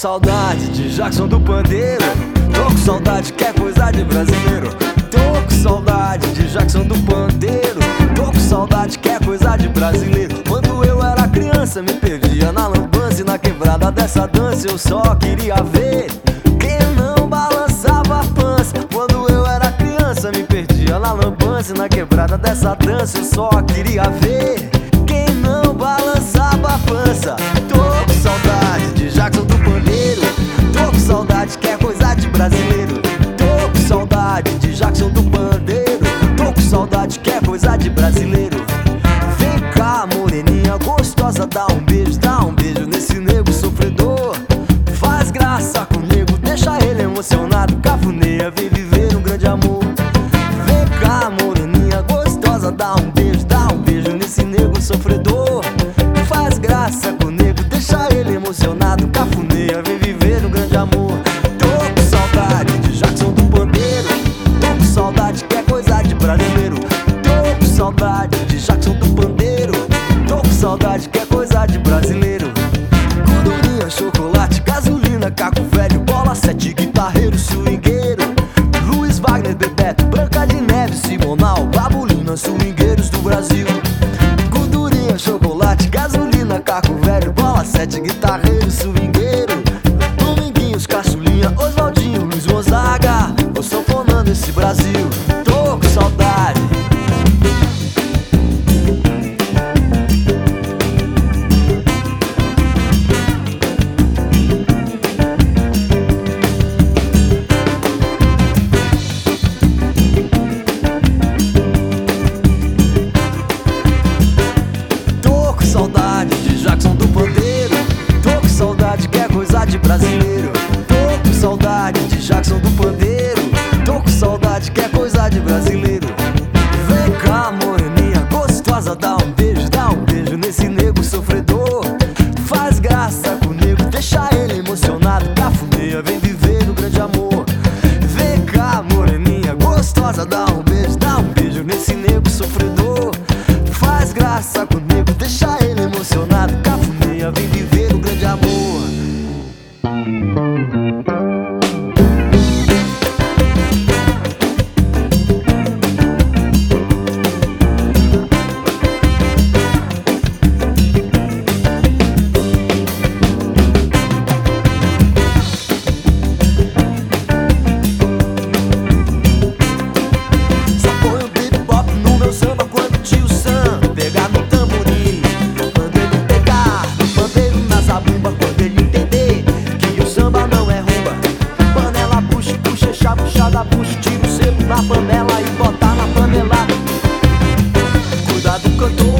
saudade de Jackson do pandeiro. Tô com saudade que é coisa de brasileiro. Tô com saudade de Jackson do pandeiro. Tô com saudade que é coisa de brasileiro. Quando eu era criança me perdia na lambança e na quebrada dessa dança eu só queria ver quem não balançava a pança. Quando eu era criança me perdia na lambança e na quebrada dessa dança eu só queria ver quem não balançava a pança. Tô com saudade de Jackson do pandeiro. Tô com saudade que é coisa de brasileiro. Tô com saudade de Jackson do pandeiro. Tô com saudade que é coisa de brasileiro. Vem cá, moreninha gostosa, dá um beijo nesse nego sofredor. Faz graça comigo, deixa ele emocionado, cafuneia, vem viver um grande amor. Vem cá, moreninha gostosa, dá um beijo nesse nego sofredor. Faz graça comigo, deixa ele emocionado, cafuneia, vem viver um grande amor. Tô com saudade de Jackson do pandeiro. Tô com saudade que é coisa de brasileiro. Tô com saudade de Jackson do pandeiro. Tô com saudade que é coisa de brasileiro. Gordurinha, chocolate, gasolina, caco velho, bola 7, guitarreiro, swingueiro, Luiz Wagner, Bebeto, Branca de Neve, Simonal, Babulina, swingueiros do Brasil. Gordurinha, chocolate, gasolina, caco velho, bola 7, guitarreiro, swingueiro, Dominguinhos, Caçulinha, Oswaldinho, Luiz Gonzaga, eu sanfonando esse Brasil. Tô com saudade. Tô com saudade de Jackson do pandeiro. Tô com saudade que é coisa de brasileiro. Tô com saudade de Jackson do pandeiro. Tô com saudade que é coisa de brasileiro. Vem cá, moreninha gostosa, dá um beijo nesse nego sofredor. Faz graça comigo, deixa ele emocionado, cafuneia, vem viver um grande amor. Vem cá, moreninha gostosa, dá um beijo nesse nego sofredor. Faz graça comigo, deixa ele emocionado, cafuneia, vem viver um grande amor. Puxada, puxa, tira o sebo na panela e bota na panela. Cuidado, cantor.